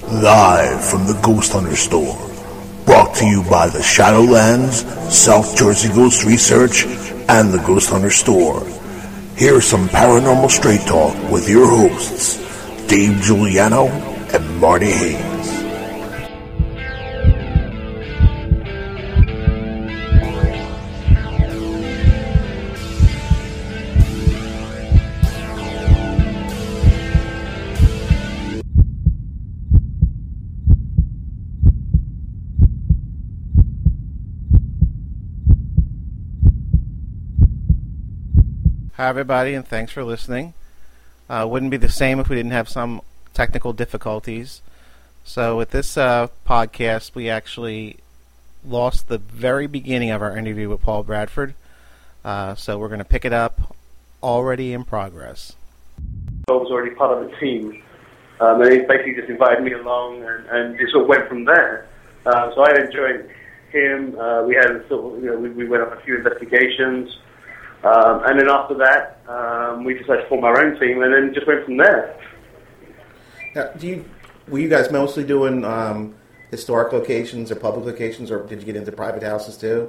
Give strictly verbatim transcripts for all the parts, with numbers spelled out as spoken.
Live from the Ghost Hunter store. Brought to you by the Shadowlands, South Jersey Ghost Research, and the Ghost Hunter store. Here's some paranormal straight talk with your hosts, Dave Giuliano and Marty Hayes. Hi everybody, and thanks for listening. Uh, wouldn't be the same if we didn't have some technical difficulties. So with this uh, podcast, we actually lost the very beginning of our interview with Paul Bradford. Uh, so we're going to pick it up already in progress. I was already part of the team, um, and he basically just invited me along, and, and it sort of went from there. Uh, so I enjoyed him. Uh, we had sort of, you know, we, we went on a few investigations. Um, and then after that, um, we decided to form our own team, and then just went from there. Now, do you were you guys mostly doing um, historic locations or public locations, or did you get into private houses too?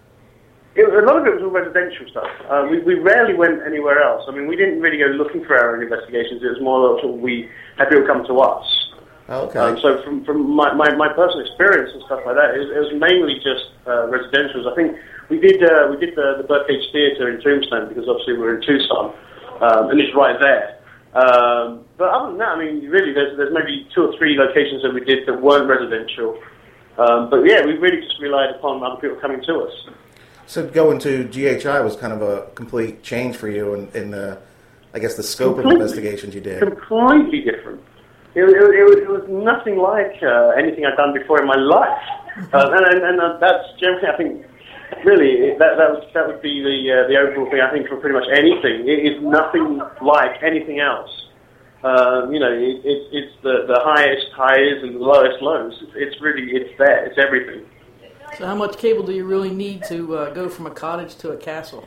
It, a lot of it was all residential stuff. Uh, we, we rarely went anywhere else. I mean, we didn't really go looking for our own investigations. It was more sort of we had people come to us. Okay. Um, so from from my, my, my personal experience and stuff like that, it, it was mainly just uh, residentials. I think. We did uh, we did the, the Birdcage Theatre in Tombstone because obviously we're in Tucson, um, and it's right there. Um, but other than that, I mean, really, there's there's maybe two or three locations that we did that weren't residential. Um, but yeah, we really just relied upon other people coming to us. So going to G H I was kind of a complete change for you in, in the, I guess, the scope completely, of investigations you did. Completely different. It, it, it, was, it was nothing like uh, anything I'd done before in my life, uh, and, and, and uh, that's generally, I think. Really, that that, was, that would be the uh, the overall thing, I think, for pretty much anything. It is nothing like anything else. Um, you know, it, it, it's the, the highest highs and the lowest lows. It's really, it's there. It's everything. So how much cable do you really need to uh, go from a cottage to a castle?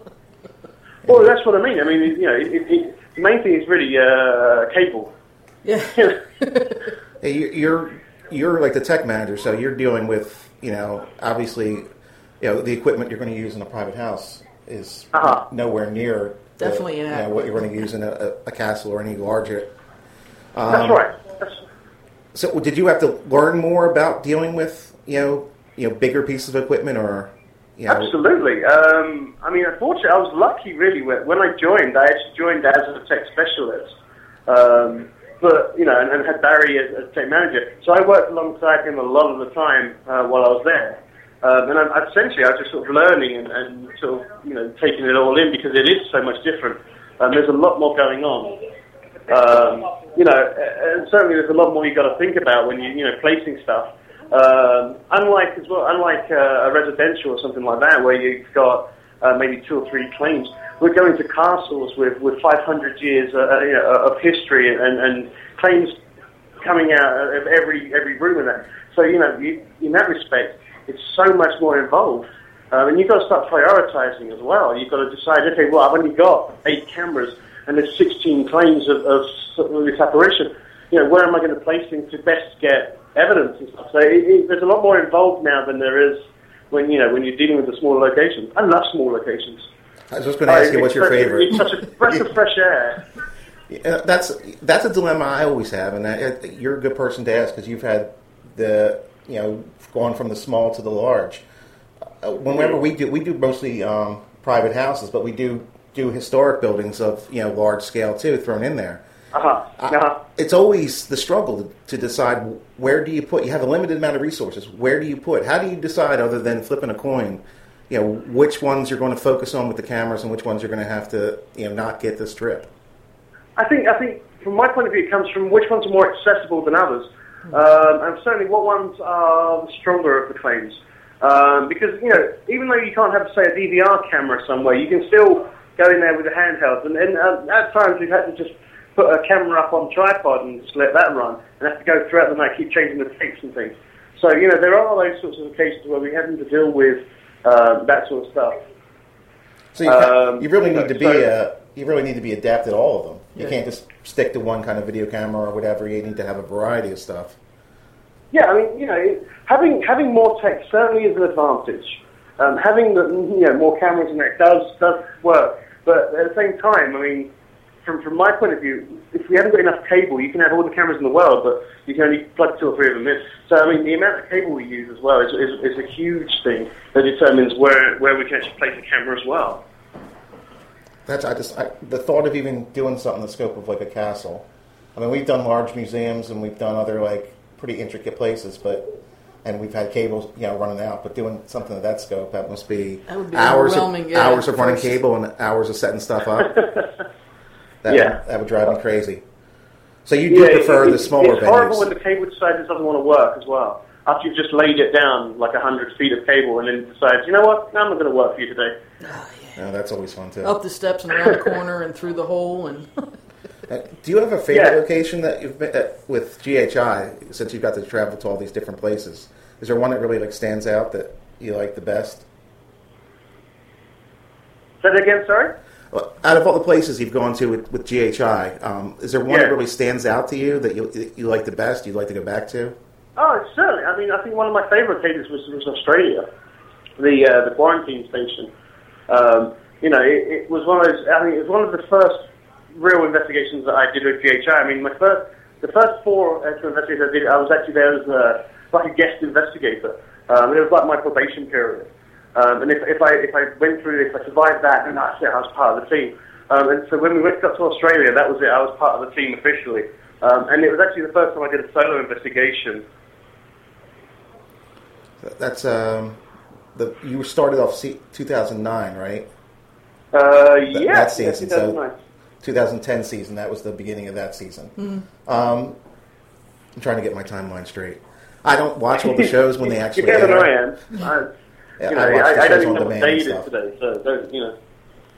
Well, that's what I mean. I mean, you know, it, it, the main thing is really uh, cable. Yeah. Hey, you're, you're like the tech manager, so you're dealing with, you know, obviously... You know, the equipment you're going to use in a private house is uh-huh. nowhere near definitely the, you know, what you're going to use in a, a castle or any larger. Um, That's right. That's... So, did you have to learn more about dealing with you know you know bigger pieces of equipment, or you know? Absolutely. Um, I mean, unfortunately, I was lucky. Really, when I joined, I actually joined as a tech specialist. Um, but you know, and, and had Barry as, as tech manager. So I worked alongside him a lot of the time uh, while I was there. Um, and I, essentially, I was just sort of learning and, and sort of, you know, taking it all in because it is so much different. Um, there's a lot more going on. Um, you know, and certainly there's a lot more you got to think about when you, you know, placing stuff. Um, unlike as well, unlike uh, a residential or something like that, where you've got uh, maybe two or three claims. We're going to castles with, with five hundred years uh, you know, of history and, and claims coming out of every every room in that. So you know, you, in that respect. It's so much more involved. Um, and you've got to start prioritizing as well. You've got to decide, okay, well, I've only got eight cameras and there's sixteen claims of, of, of this apparition. You know, where am I going to place things to best get evidence and stuff? So it, it, there's a lot more involved now than there is when, you know, when you're dealing with the smaller locations. I love small locations. I was just going to ask uh, you what's your such, favorite. It's such a breath of fresh air. Yeah, that's, that's a dilemma I always have, and I, you're a good person to ask because you've had the, you know, going from the small to the large. Uh, whenever we do, we do mostly um, private houses, but we do do historic buildings of you know large scale too thrown in there. Uh-huh. Uh-huh. Uh, it's always the struggle to, to decide where do you put. You have a limited amount of resources. Where do you put? How do you decide, other than flipping a coin, you know, which ones you're going to focus on with the cameras and which ones you're going to have to you know not get this trip? I think I think from my point of view, it comes from which ones are more accessible than others. Um, and certainly what ones are the stronger of the claims. Um, because, you know, even though you can't have, say, a D V R camera somewhere, you can still go in there with a handheld. And, and uh, at times we've had to just put a camera up on a tripod and just let that run and have to go throughout the night, keep changing the tapes and things. So, you know, there are those sorts of occasions where we having to deal with uh, that sort of stuff. So you, um, you really need to be so, uh, you really need to be adept at all of them. You yeah. can't just stick to one kind of video camera or whatever. You need to have a variety of stuff. Yeah, I mean, you know, it, having having more tech certainly is an advantage. Um, having the, you know, more cameras in there does does work, but at the same time, I mean, from from my point of view, if we haven't got enough cable, you can have all the cameras in the world, but you can only plug two or three of them in. So, I mean, the amount of cable we use as well is is, is a huge thing that determines where where we can actually place the camera as well. That's I just I, the thought of even doing something in the scope of like a castle. I mean, we've done large museums and we've done other like pretty intricate places, but and we've had cables, you know, running out. But doing something of that scope, that must be, that would be hours of, overwhelming, yeah, hours of running first. cable and hours of setting stuff up. That Yeah. would, that would drive me crazy. So you do Yeah, prefer it- the smaller It's horrible venues. when the cable decides it doesn't want to work as well. After you've just laid it down like a hundred feet of cable and then decides, you know what, no, I'm not going to work for you today. Oh, Yeah, that's always fun too. Up the steps and around the corner and through the hole. And Uh, do you have a favorite Yeah. location that you've been at with G H I since you've got to travel to all these different places? Is there one that really like stands out that you like the best? Say that again, sorry? Well, out of all the places you've gone to with, with G H I, um, is there one Yeah. that really stands out to you that you that you like the best? You'd like to go back to? Oh, certainly. I mean, I think one of my favourite cases was, was Australia, the uh, the quarantine station. Um, you know, it, it was one of those. I mean, it was one of the first real investigations that I did with G H I. I mean, my first, the first four actual investigations I did, I was actually there as a, like a guest investigator. Um, and it was like my probation period. Um, and if, if I if I went through, if I survived that, then that's it. I was part of the team. Um, and so when we went up to Australia, that was it. I was part of the team officially. Um, and it was actually the first time I did a solo investigation. That's um, the you started off two thousand nine, right? Uh, That, yeah, that season, yeah, two thousand nine. so two thousand ten season. That was the beginning of that season. Mm-hmm. Um, I'm trying to get my timeline straight. I don't watch all the shows when they actually You're better air. than I am. I, Yeah, you know, I watch the I, I don't shows even on know what demand day and it is stuff. today, so don't, you know.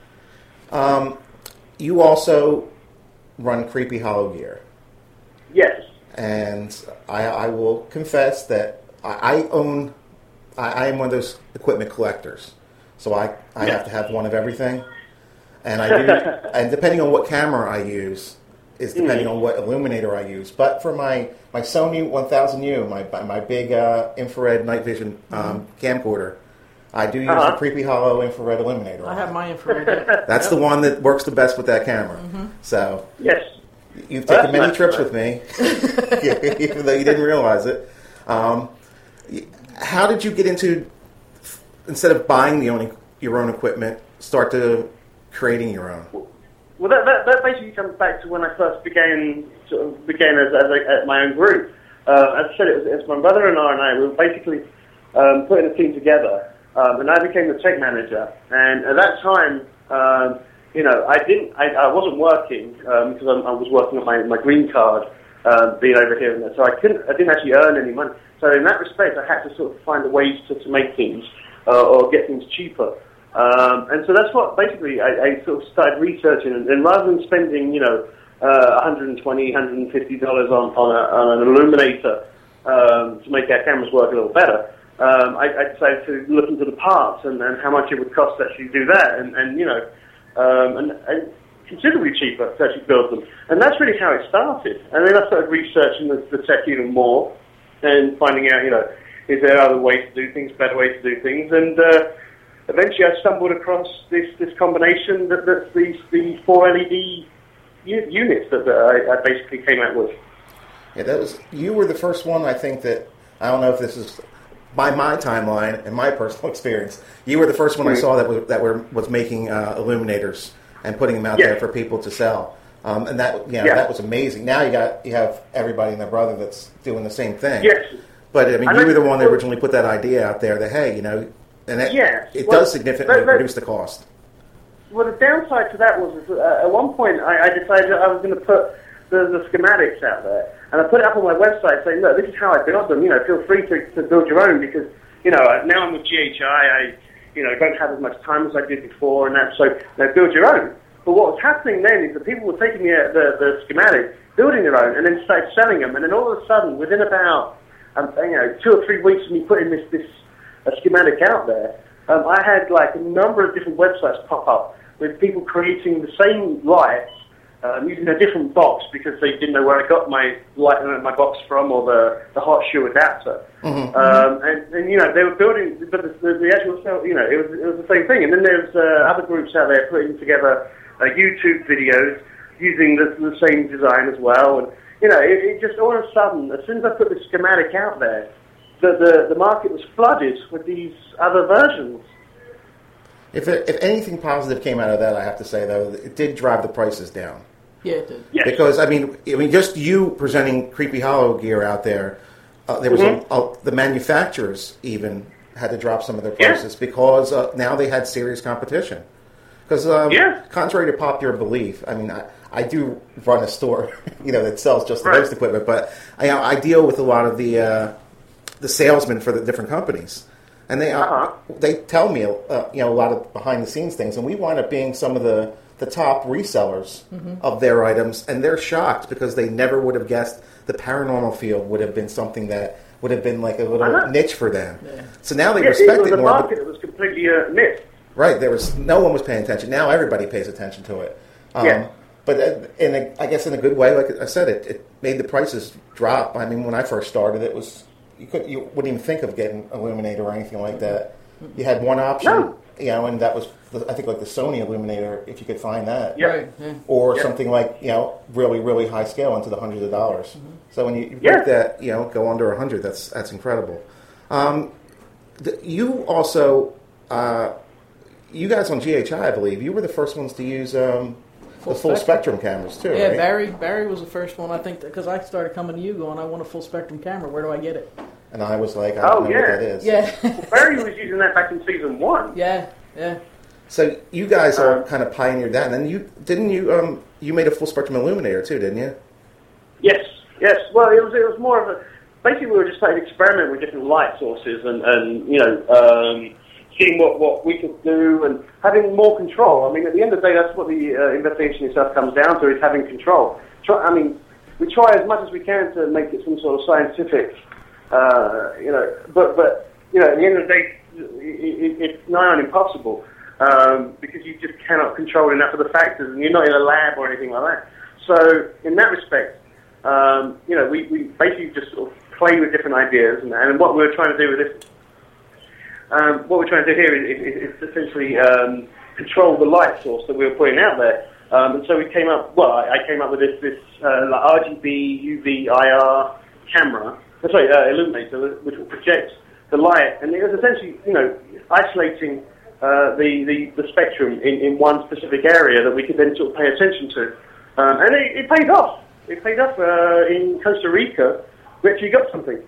Um, you also run Creepy Hollow Gear, Yes. and I, I will confess that I, I own. I, I am one of those equipment collectors, so I, I Yeah. have to have one of everything, and I do. And depending on what camera I use, is depending Mm. on what illuminator I use. But for my, my Sony one thousand U, my my big uh, infrared night vision um, camcorder, I do use Uh-huh. the Creepy Hollow infrared illuminator. I on have it. my infrared. That's the one that works the best with that camera. So Yes. you've Well, taken that's many nice, trips right? with me, even though you didn't realize it. Um, how did you get into, instead of buying the own, your own equipment, start to creating your own? Well, that, that, that basically comes back to when I first began sort of began as, as a, at my own group. Uh, as I said, it was, it was my brother-in-law and I. We were basically um, putting a team together, um, and I became the tech manager. And at that time, um, you know, I didn't, I, I wasn't working um, because I, I was working on my, my green card, uh, being over here and there. So I couldn't, I didn't actually earn any money. So in that respect, I had to sort of find ways to, to make things uh, or get things cheaper. Um, and so that's what basically I, I sort of started researching, and, and rather than spending, you know, uh, one hundred twenty dollars, one hundred fifty dollars on, on, a, on an illuminator um, to make our cameras work a little better, um, I, I decided to look into the parts and, and how much it would cost to actually do that, and, and you know, um, and, and considerably cheaper to actually build them. And that's really how it started. And then I started researching the, the tech even more and finding out, you know, is there other ways to do things, better ways to do things, and uh, eventually I stumbled across this, this combination that, that's these the four L E D u- units that, that I, I basically came out with. Yeah, that was you were the first one. I think that I don't know if this is by my timeline and my personal experience. You were the first one I saw that was that were was making uh, illuminators and putting them out Yeah. there for people to sell. Um, and that you know, Yeah. that was amazing. Now you got you have everybody and their brother that's doing the same thing. Yes. But I mean, I you like- were the one that originally put that idea out there. That hey, you know, and that, Yeah. it Well, does significantly that- that- reduce the cost. Well, the downside to that was is, uh, at one point I, I decided I was going to put the, the schematics out there, and I put it up on my website saying, look, this is how I build them. You know, feel free to, to build your own, because, you know, now I'm with G H I, I, you know, don't have as much time as I did before, and that, so, you know, build your own. But what was happening then is that people were taking the, the, the schematic, building their own, and then started selling them, and then all of a sudden, within about, um, you know, two or three weeks of me putting this, this uh, schematic out there, um, I had, like, a number of different websites pop up with people creating the same lights um, using a different box because they didn't know where I got my light, uh, my box from, or the, the hot shoe adapter. Mm-hmm. Um, and, and, you know, they were building, but the, the, the actual, you know, it was, it was the same thing. And then there's uh, other groups out there putting together uh, YouTube videos using the, the same design as well. And, you know, it, it just all of a sudden, as soon as I put the schematic out there, the, the, the market was flooded with these other versions. If it, if anything positive came out of that, I have to say though, it did drive the prices down. Yeah, it did. Yes. Because I mean, I mean, just you presenting Creepy Hollow gear out there, uh, there was Mm-hmm. a, a, the manufacturers even had to drop some of their prices yeah. because uh, now they had serious competition. Because um, yeah. contrary to popular belief, I mean, I, I do run a store, you know, that sells just the right. host equipment, but I, I deal with a lot of the uh, the salesmen for the different companies. And they uh-huh. uh, they tell me, uh, you know, a lot of behind the scenes things, and we wind up being some of the, the top resellers mm-hmm. of their items, and they're shocked because they never would have guessed the paranormal field would have been something that would have been like a little uh-huh. niche for them. Yeah. So now they yeah, respect it was it a more. market that was completely uh, missed. Right, there was no one was paying attention. Now everybody pays attention to it. Um, yeah. But uh, in a, I guess in a good way, like I said, it, it made the prices drop. I mean, when I first started, it was you could you wouldn't even think of getting Illuminator or anything like that. You had one option, no. you know, and that was, the, I think, like the Sony Illuminator, if you could find that. Yeah. Right, yeah. Or yeah. something like, you know, really, really high scale into the hundreds of dollars. Mm-hmm. So when you, you yeah. break that, you know, go under a hundred, that's that's incredible. Um, the, you also, uh, you guys on G H I, I believe, you were the first ones to use um, Full the full spectrum. spectrum cameras too, Yeah, right? Barry Barry was the first one, I think, because I started coming to you going, I want a full spectrum camera. Where do I get it? And I was like, I don't Oh, know yeah. what that is. Yeah. Well, Barry was using that back in season one. yeah, yeah. So you guys all Um, kind of pioneered that, and then you didn't you um you made a full spectrum illuminator too, didn't you? Yes, yes. Well, it was it was more of a. Basically, we were just like experimenting with different light sources and, and you know um, seeing what, what we could do and having more control. I mean, at the end of the day, that's what the uh, investigation itself comes down to: is having control. Try, I mean, we try as much as we can to make it some sort of scientific, uh, you know. But but you know, at the end of the day, it, it, it's nigh on impossible um, because you just cannot control enough of the factors, and you're not in a lab or anything like that. So, in that respect. Um, you know, we, we basically just sort of play with different ideas, and, and what we're trying to do with this, um, what we're trying to do here is, is, is essentially um, control the light source that we were putting out there. Um, and so we came up, well, I, I came up with this, this uh, like R G B, U V, I R camera, uh, sorry, uh, illuminator, which will project the light, and it was essentially, you know, isolating uh, the, the, the spectrum in, in one specific area that we could then sort of pay attention to. Um, and it, it paid off. It paid off uh, in Costa Rica. We actually got something.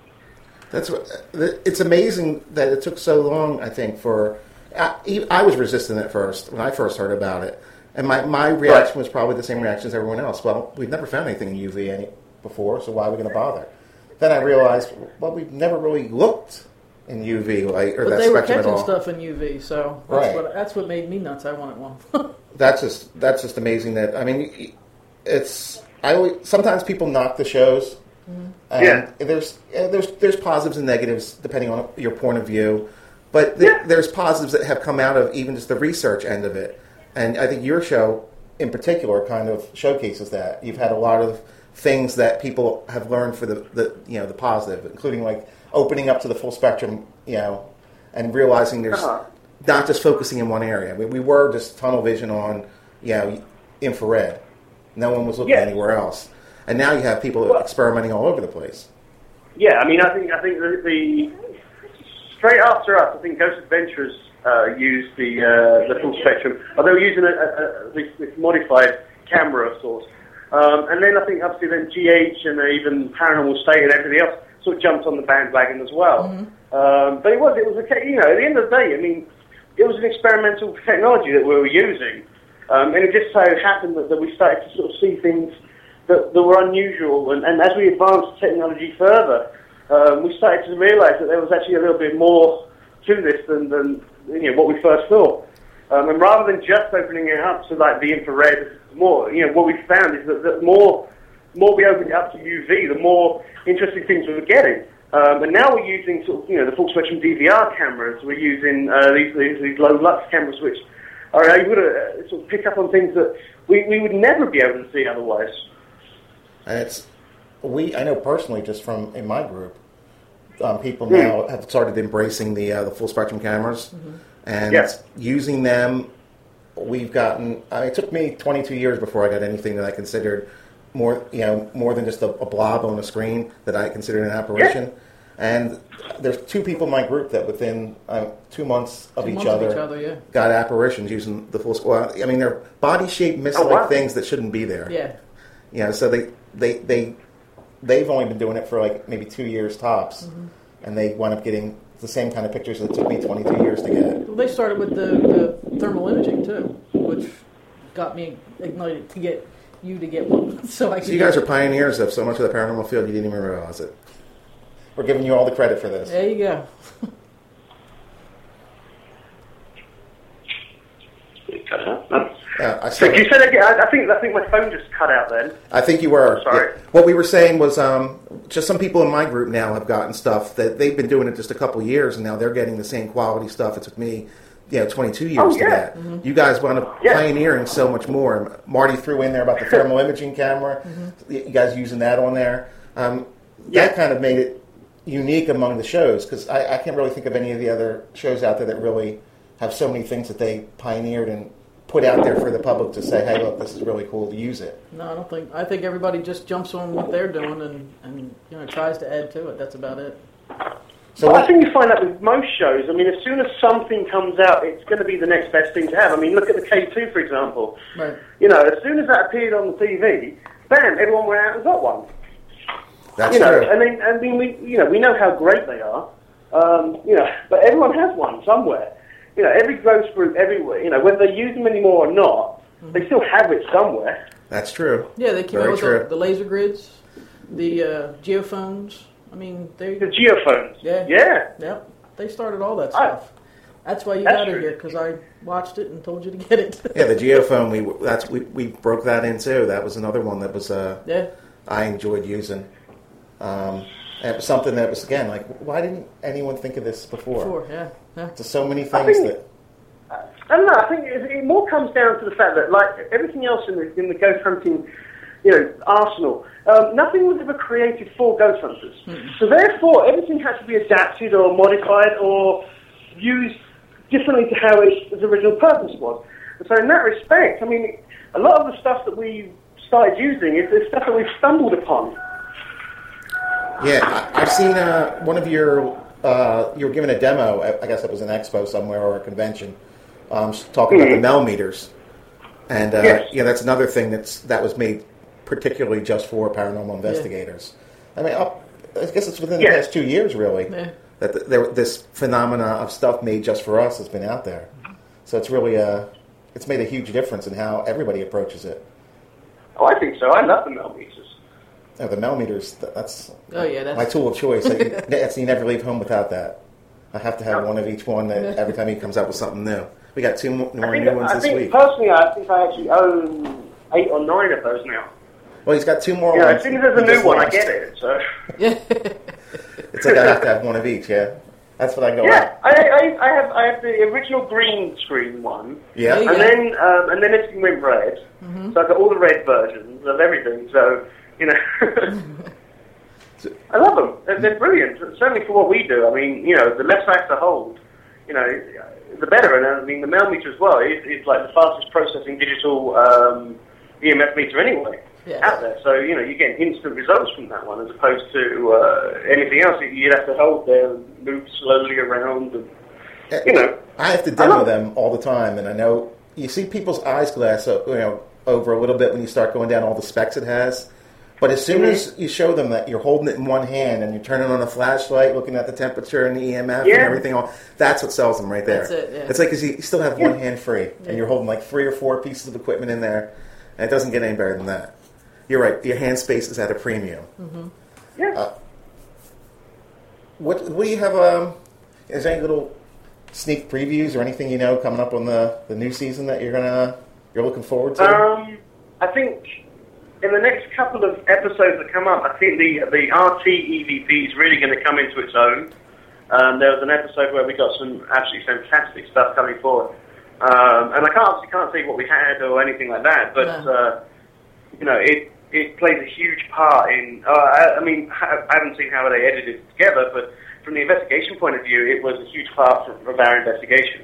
That's what, it's amazing that it took so long, I think, for... I, I was resistant at first, when I first heard about it. And my, my reaction right. was probably the same reaction as everyone else. Well, we've never found anything in U V any, before, so why are we going to bother? Then I realized, well, we've never really looked in U V light, or But that they were spectrum at catching all. stuff in U V, so that's, Right. what, that's what made me nuts. I wanted one. That's just that's just amazing. That I mean, it's I always, sometimes people knock the shows, mm-hmm. and yeah. there's there's there's positives and negatives depending on your point of view, but th- yeah. there's positives that have come out of even just the research end of it, and I think your show in particular kind of showcases that. You've had a lot of things that people have learned for the, the you know the positive, including like opening up to the full spectrum, you know, and realizing there's. Uh-huh. Not just focusing in one area. We, we were just tunnel vision on, you know, infrared. No one was looking yeah. anywhere else. And now you have people well, experimenting all over the place. Yeah, I mean, I think I think the, the straight after us, I think Ghost Adventurers uh, used the uh, the full spectrum. Or they were using a, a, a, this, this modified camera of sorts. Um, and then I think obviously then G H and even Paranormal State and everything else sort of jumped on the bandwagon as well. Mm-hmm. Um, but it was it was a you know at the end of the day, I mean. It was an experimental technology that we were using, um, and it just so happened that, that we started to sort of see things that, that were unusual, and, and as we advanced technology further, um, we started to realise that there was actually a little bit more to this than, than you know, what we first thought. Um, and rather than just opening it up to like the infrared, more you know what we found is that, that more more we opened it up to U V, the more interesting things we were getting. Um, and now we're using sort of, you know, the full spectrum D V R cameras. We're using uh, these, these these low lux cameras, which are able to uh, sort of pick up on things that we, we would never be able to see otherwise. And it's we. I know personally, just from in my group, um, people now mm. have started embracing the uh, the full spectrum cameras mm-hmm. and yes. using them. We've gotten. I mean, it took me twenty-two years before I got anything that I considered more, you know, more than just a, a blob on a screen that I considered an apparition. Yeah. And there's two people in my group that within uh, two months of two each months other, of each other yeah. got apparitions using the full squad. I mean, they're body shaped, mist like oh, wow. things that shouldn't be there. Yeah. You know, so they they they they've only been doing it for like maybe two years tops, mm-hmm. and they wound up getting the same kind of pictures that took me twenty-two years to get. Well, they started with the, the thermal imaging too, which got me ignited to get you to get one. So I. So you guys are pioneers of so much of the paranormal field you didn't even realize it. We're giving you all the credit for this. There you go. Yeah, I so you said again, I think I think my phone just cut out then. I think you were. Sorry. Yeah. What we were saying was um, just some people in my group now have gotten stuff that they've been doing it just a couple years, and now they're getting the same quality stuff it took me, you know, twenty-two years oh, to yeah. get. Mm-hmm. You guys wound up yeah. pioneering so much more. Marty threw in there about the thermal imaging camera. Mm-hmm. You guys using that on there. Um, yeah. That kind of made it unique among the shows, because I, I can't really think of any of the other shows out there that really have so many things that they pioneered and put out there for the public to say, hey, look, this is really cool to use it. No, I don't think. I think everybody just jumps on what they're doing and, and you know tries to add to it. That's about it. So well, I think you find that with most shows. I mean, as soon as something comes out, it's going to be the next best thing to have. I mean, look at the K two, for example. Right. You know, as soon as that appeared on the T V, bam, everyone went out and got one. That's you know, true. I mean, I mean, we you know we know how great they are. Um, you know, but everyone has one somewhere. You know, every ghost group everywhere. You know, whether they use them anymore or not, mm-hmm. they still have it somewhere. That's true. Yeah, they came Very out with true. the, the laser grids, the uh, geophones. I mean, they the geophones. Yeah, yeah, yeah. They started all that stuff. I, that's why you got it here, because I watched it and told you to get it. Yeah, the geophone. We that's we, we broke that in too. That was another one that was uh, yeah. I enjoyed using. Um, and it was something that was, again, like, why didn't anyone think of this before? Before, yeah. yeah. There's so many things think, that... I don't know, I think it, it more comes down to the fact that, like, everything else in the, in the ghost hunting, you know, arsenal, um, nothing was ever created for ghost hunters. Mm-hmm. So therefore, everything had to be adapted or modified or used differently to how its, its original purpose was. And so in that respect, I mean, a lot of the stuff that we started using is the stuff that we've stumbled upon. Yeah, I, I've seen uh, one of your, uh, you were given a demo, I guess it was an expo somewhere or a convention, um, talking mm-hmm. about the Mel meters. And uh, yes. yeah, that's another thing that's that was made particularly just for paranormal investigators. Yeah. I mean, up, I guess it's within the yes. past two years, really, yeah. that the, there, this phenomena of stuff made just for us has been out there. So it's really, uh, it's made a huge difference in how everybody approaches it. Oh, I think so. I love the Mel meters. Oh, the Mel meters, that's, oh, yeah, that's... my tool of choice. I, that's, you never leave home without that. I have to have one of each one that every time he comes out with something new. We got two more, more think, new ones I this think, week. Personally, I think I actually own eight or nine of those now. Well, he's got two more yeah, ones. As soon as there's a new one, lost. I get it. So. It's like I have to have one of each, yeah? That's what I go Yeah, on. I, I, I have I have the original green screen one. Yeah. And go. then um, and then it's went red. Mm-hmm. So I've got all the red versions of everything. So, you know... I love them. They're, they're brilliant. Certainly for what we do. I mean, you know, the less I have to hold, you know, the better. And I mean, the Mel meter as well. It, it's like the fastest processing digital um, E M F meter anyway yeah. out there. So, you know, you get instant results from that one as opposed to uh, anything else that you'd have to hold there and move slowly around. And, you know, I have to demo them all the time, and I know you see people's eyes glass, you know, over a little bit when you start going down all the specs it has. But as soon mm-hmm. as you show them that you're holding it in one hand and you're turning on a flashlight, looking at the temperature and the E M F yeah. and everything, all that's what sells them right there. That's it, yeah. It's like 'cause you still have yeah. one hand free, yeah. and you're holding like three or four pieces of equipment in there, and it doesn't get any better than that. You're right. Your hand space is at a premium. Mm-hmm. Yeah. Uh, what, what do you have? Um, is there any little sneak previews or anything you know coming up on the, the new season that you're gonna you're looking forward to? Um, I think in the next couple of episodes that come up, I think the the R T E V P is really going to come into its own. Um, there was an episode where we got some absolutely fantastic stuff coming forward. Um, and I can't obviously can't say what we had or anything like that, but No. uh, you know, it it plays a huge part in. Uh, I, I mean, I haven't seen how they edited it together, but from the investigation point of view, it was a huge part of, of our investigation.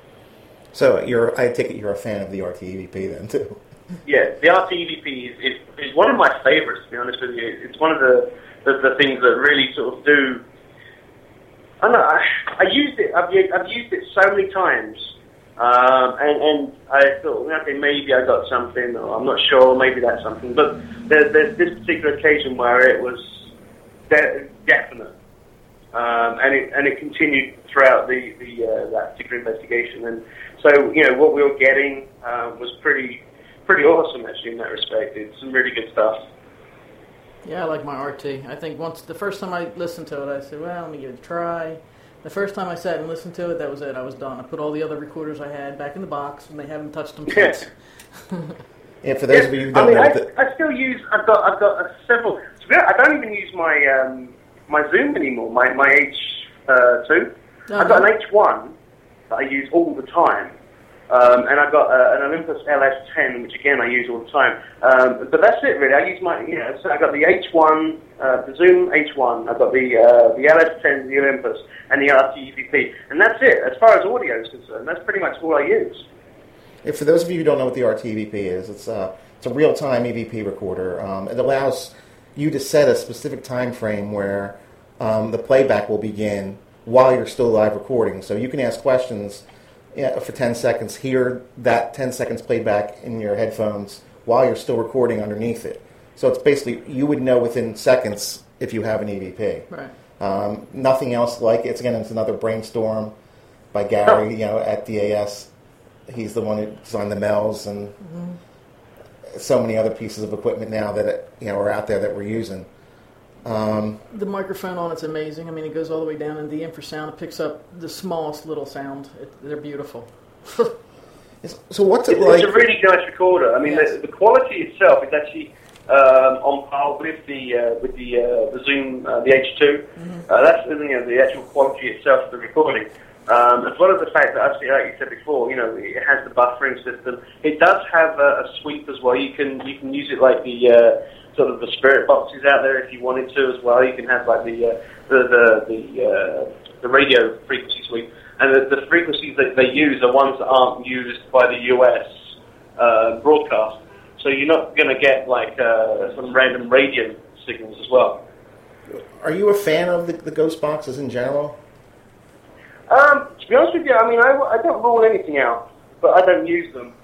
So you're, I take it you're a fan of the R T E V P then too. Yeah, the R T E V P is, is, is one of my favorites, to be honest with you. It's one of the, the, the things that really sort of do... I don't know, I, I used it, I've, used- I've used it so many times, um, and, and I thought, okay, maybe I got something, or I'm not sure, maybe that's something, but there, there's this particular occasion where it was de- definite, um, and it and it continued throughout the, the uh, that particular investigation, and so, you know, what we were getting uh, was pretty... pretty awesome, actually, in that respect. It's some really good stuff. Yeah, I like my R T. I think once the first time I listened to it, I said, well, let me give it a try. The first time I sat and listened to it, that was it. I was done. I put all the other recorders I had back in the box, and they haven't touched them since. Yeah, for those Yeah, of you who I don't mean, know, I, the, I still use. I've got. I've got uh, several. To be honest, I don't even use my um, my Zoom anymore. My my H two. Oh, I've got no. an H one that I use all the time. Um, and I've got uh, an Olympus L S ten, which again I use all the time. Um, but that's it, really. I use my, you know, so I've got the H one, uh, the Zoom H one. I've got the uh, the L S ten, the Olympus, and the R T E V P, and that's it. As far as audio is concerned, that's pretty much all I use. if for those of you who don't know what the R T E V P is, it's a, it's a real-time E V P recorder. Um, it allows you to set a specific time frame where um, the playback will begin while you're still live recording. So you can ask questions yeah, for ten seconds, hear that ten seconds played back in your headphones while you're still recording underneath it. So it's basically, you would know within seconds if you have an E V P. Right. Um, nothing else like it. It's, again, it's another brainstorm by Gary, you know, at D A S. He's the one who designed the Mel's and mm-hmm. so many other pieces of equipment now that, you know, are out there that we're using. Um, The microphone on it's amazing. I mean, it goes all the way down into the infrasound. It picks up the smallest little sound. It, they're beautiful. so what's it It's, like? it's a really nice recorder. I mean, Yes. the, the quality itself is actually um, on par with the uh, with the uh, the Zoom uh, the H two. Mm-hmm. Uh, that's you know the actual quality itself of the recording, um, as well as the fact that, actually, like you said before, you know, it has the buffering system. It does have a, a sweep as well. You can you can use it like the uh, sort of the spirit boxes out there if you wanted to as well. You can have like the uh, the the the, uh, the radio frequency sweep. And the, the frequencies that they use are ones that aren't used by the U S uh, broadcast. So you're not going to get like uh, some random radio signals as well. Are you a fan of the, the ghost boxes in general? Um, to be honest with you, I mean, I, I don't rule anything out, but I don't use them.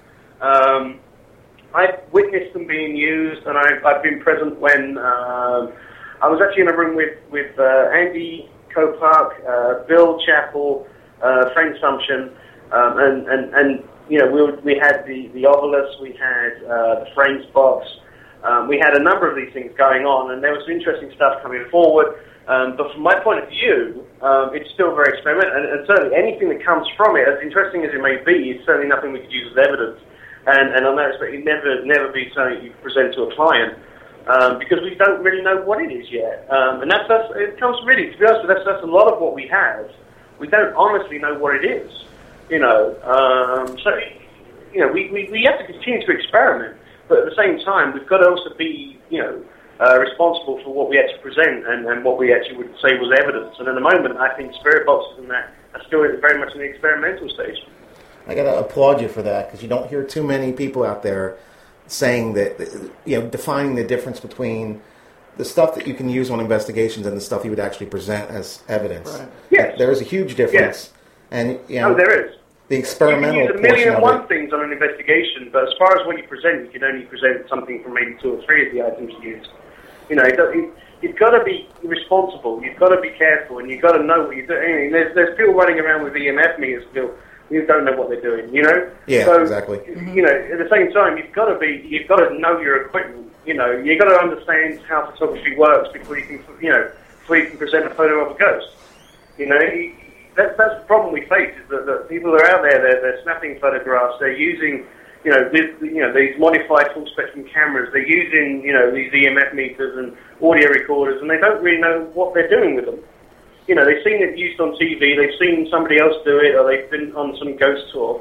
Um, I've witnessed them being used, and I've, I've been present when um, I was actually in a room with, with uh, Andy Kopark, uh, Bill Chappell, Uh, Frank Sumption, um, and, and, and you know we we had the, the Ovilus, we had uh, the Frames box, um, we had a number of these things going on, and there was some interesting stuff coming forward. Um, but from my point of view, um, it's still very experimental, and, and certainly anything that comes from it, as interesting as it may be, is certainly nothing we could use as evidence. And, and on that respect, it never never be something you present to a client. Um, because we don't really know what it is yet, um, and that's, that's it comes really to be honest. That's that's a lot of what we have. We don't honestly know what it is, you know. Um, so, you know, we, we, we have to continue to experiment, but at the same time, we've got to also be, you know, uh, responsible for what we actually present and, and what we actually would say was evidence. And at the moment, I think spirit boxes and that are still very much in the experimental stage. I got to applaud you for that, because you don't hear too many people out there saying that, you know, defining the difference between the stuff that you can use on investigations and the stuff you would actually present as evidence. Right. Yes. There is a huge difference. Yes. And, you know, Oh, there is. the experimental You can use a million portion and of one it. things on an investigation, but as far as what you present, you can only present something from maybe two or three of the items you use. You know, it, it, you've got to be responsible, you've got to be careful, and you've got to know what you're doing. I mean, there's, there's people running around with E M F meters still who don't know what they're doing, you know? Yeah, so, exactly. You know, at the same time, you've got to be, you've got to know your equipment. You know, you've got to understand how photography works before you can, you know, before you can present a photo of a ghost. You know, you, that's, that's the problem we face, is that, that people are out there, they're, they're snapping photographs, they're using, you know, this, you know, these modified full-spectrum cameras, they're using, you know, these E M F meters and audio recorders, and they don't really know what they're doing with them. You know, they've seen it used on T V, they've seen somebody else do it, or they've been on some ghost tour,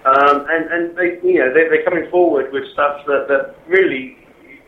Um, and, and they, you know, they, they're coming forward with stuff that, that really,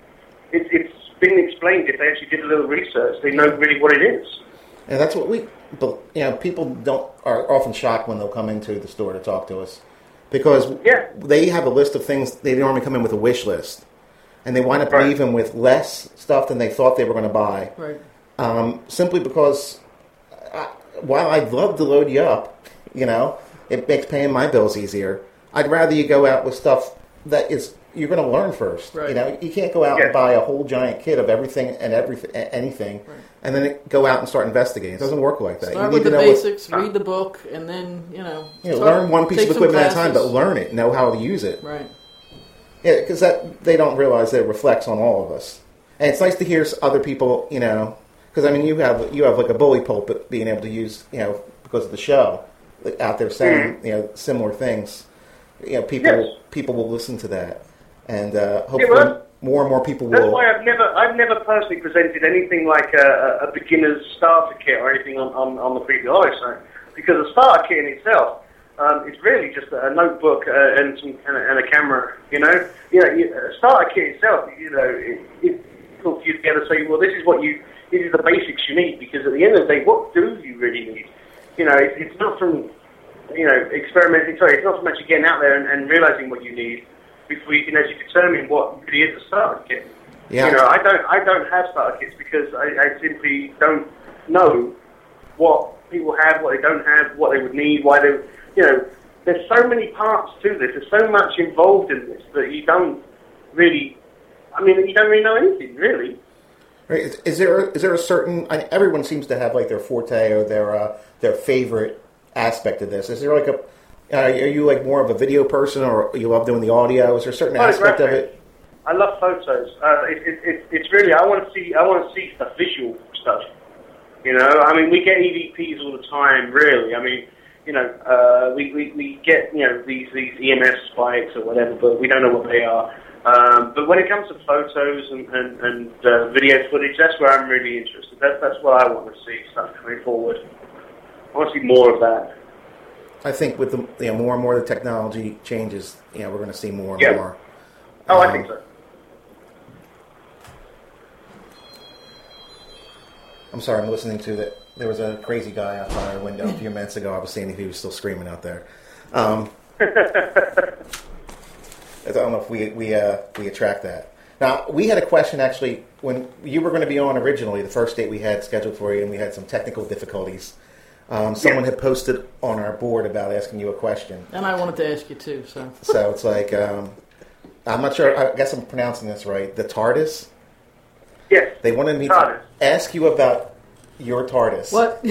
it, it's been explained. If they actually did a little research, they know really what it is. And that's what we, you know, people don't are often shocked when they'll come into the store to talk to us because yeah. they have a list of things. They normally come in with a wish list, and they wind up right. leaving with less stuff than they thought they were going to buy. Right. Um, simply because, I, while I'd love to load you up, you know, it makes paying my bills easier. I'd rather you go out with stuff that is you're going to learn first. Right. You know, you can't go out yeah. and buy a whole giant kit of everything and everything, anything, right. and then go out and start investigating. It doesn't work like that. Start you with need the to know basics, what, read the book, and then you know, you know start, learn one piece of equipment at a time, but learn it, know how to use it. Right. Yeah, because that they don't realize that it reflects on all of us, and it's nice to hear other people. You know, because I mean, you have you have like a bully pulpit being able to use, you know, because of the show out there saying mm-hmm. you know similar things. You know, people yes. people will listen to that, and uh, hopefully yeah, well, more and more people that's will. That's why I've never I've never personally presented anything like a, a beginner's starter kit or anything on, on, on the Creepy Hollow site, because a starter kit in itself um, is really just a notebook uh, and some and a, and a camera. You know, you know, a starter kit itself. You know, it, it puts you together. So, well, this is what you this is the basics you need, because at the end of the day, what do you really need? You know, it, it's not from you know, experimenting, sorry, it's not so much you getting out there and, and realizing what you need before you can actually determine what really is a starter kit. Yeah. You know, I don't I don't have starter kits because I, I simply don't know what people have, what they don't have, what they would need, why they, you know, there's so many parts to this, there's so much involved in this that you don't really, I mean, you don't really know anything, really. Right. Is, is there is there a certain, I mean, everyone seems to have like their forte or their uh, their favorite aspect of this. Is there like a, uh, are you like more of a video person, or you love doing the audio? Is there a certain aspect of it? I love photos. Uh, it, it, it, it's really, I want to see, I want to see the visual stuff. You know, I mean, we get E V Ps all the time, really. I mean, you know, uh, we, we, we get, you know, these, these E M F spikes or whatever, but we don't know what they are. Um, but when it comes to photos and, and, and uh, video footage, that's where I'm really interested. That's, that's what I want to see, stuff coming forward. I want to see more of that. I think with the, you know, more and more the technology changes, you know, we're going to see more and yeah. more. Oh, um, I think so. I'm sorry, I'm listening to that. There was a crazy guy outside our window a few minutes ago. I was seeing if he was still screaming out there. Um, I don't know if we we uh, we attract that. Now, we had a question actually when you were going to be on originally, the first date we had scheduled for you, and we had some technical difficulties. Um, someone yeah. had posted on our board about asking you a question. And I wanted to ask you too, so. So it's like, um, I'm not sure, I guess I'm pronouncing this right, the TARDIS? Yes. They wanted me TARDIS. to ask you about your TARDIS. What?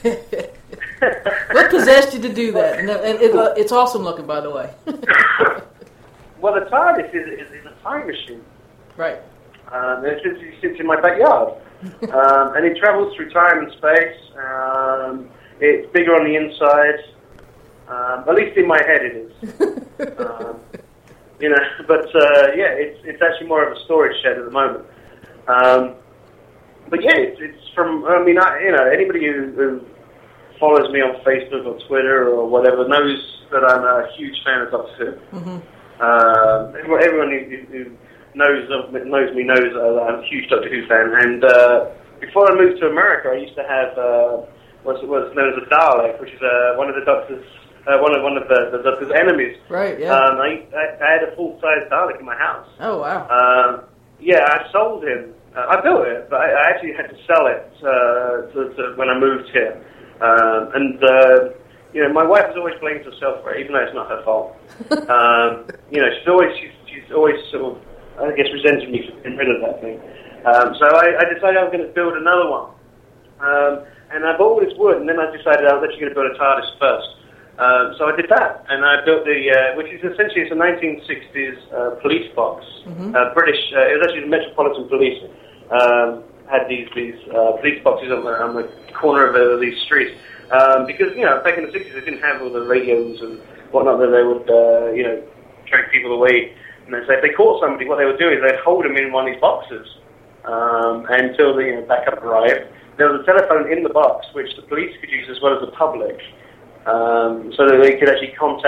What possessed you to do that? And it, it, uh, it's awesome looking, by the way. Well, the TARDIS is, is, is a time machine. Right. Um, it sits, it sits in my backyard. um, and it travels through time and space. Um, it's bigger on the inside. Um, at least in my head it is. um, you know, but uh, yeah, it's it's actually more of a storage shed at the moment. Um, but yeah, it's, it's from, I mean, I, you know, anybody who, who follows me on Facebook or Twitter or whatever knows that I'm a huge fan of Doctor Who. Mm-hmm. Uh, everyone, everyone who, who knows of, knows me knows that I'm a huge Doctor Who fan. And uh, before I moved to America, I used to have uh, what's what's known as a Dalek, which is uh, one of the Doctor's uh, one of one of the, the Doctor's enemies. Right. Yeah. Um, I, I I had a full size Dalek in my house. Oh wow. Um, yeah, I sold him. Uh, I built it, but I, I actually had to sell it uh, to, to, when I moved here. Um, and uh, you know, my wife has always blamed herself for it, even though it's not her fault. um, you know, she's always she's, she's always sort of, I guess, resented me for getting rid of that thing. Um, so I, I decided I was going to build another one. Um, and I bought all this wood, and then I decided I was actually going to build a TARDIS first. Um, so I did that, and I built the, uh, which is essentially it's a nineteen sixties uh, police box. Mm-hmm. uh, British, uh, it was actually the Metropolitan Police, um, had these these uh, police boxes on the, on the corner of uh, these streets. Um, because, you know, back in the sixties they didn't have all the radios and whatnot that they would, uh, you know, track people away. And so if they caught somebody, what they would do is they'd hold them in one of these boxes um, until the you know, backup arrived. There was a telephone in the box which the police could use as well as the public, um, so that they could actually contact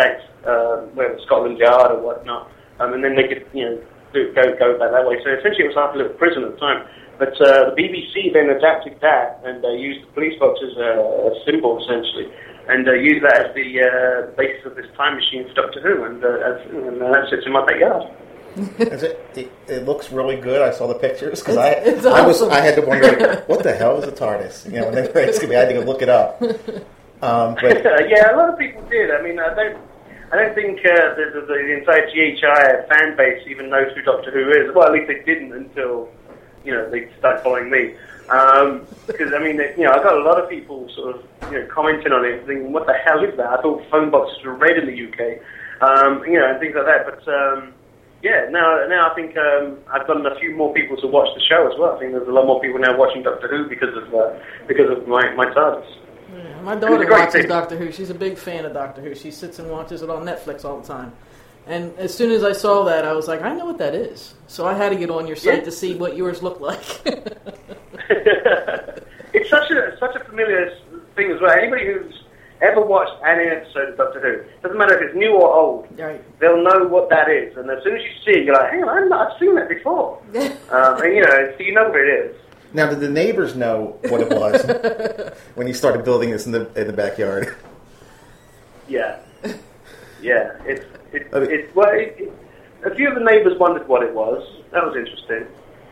uh, whether Scotland Yard or whatnot, um, and then they could, you know, do, go go back that way. So essentially, it was like a little prison at the time. But uh, the B B C then adapted that and uh, used the police box as a, a symbol, essentially, and uh, used that as the uh, basis of this time machine for Doctor Who, and, uh, as, and uh, that sits in my backyard. Is it, it, it looks really good. I saw the pictures because I, it's I was awesome. I had to wonder what the hell is a TARDIS. You know, when they were asking me, I had to go look it up. Um, but yeah, a lot of people did. I mean, I don't, I don't think uh, the, the, the entire G H I fan base even knows who Doctor Who is. Well, at least they didn't until, you know, they started following me. Um, because I mean, you know, I got a lot of people sort of, you know, commenting on it, thinking, "What the hell is that?" I thought phone boxes were red in the U K, um, you know, and things like that. But um, yeah, now now I think um, I've gotten a few more people to watch the show as well. I think there's a lot more people now watching Doctor Who because of uh, because of my my TARDIS. Yeah, my daughter watches Doctor Who. She's a big fan of Doctor Who. She sits and watches it on Netflix all the time. And as soon as I saw that, I was like, I know what that is. So I had to get on your site yeah. to see what yours looked like. It's such a such a familiar thing as well. Anybody who's ever watched any episode of Doctor Who, doesn't matter if it's new or old, Right. they'll know what that is. And as soon as you see it, you're like, hang on, I've seen that before. um, and, you know, so you know what it is. now, did the neighbors know what it was when you started building this in the in the backyard? Yeah. Yeah. It's, it, I mean- it, well, it, it, a few of the neighbours wondered what it was. That was interesting.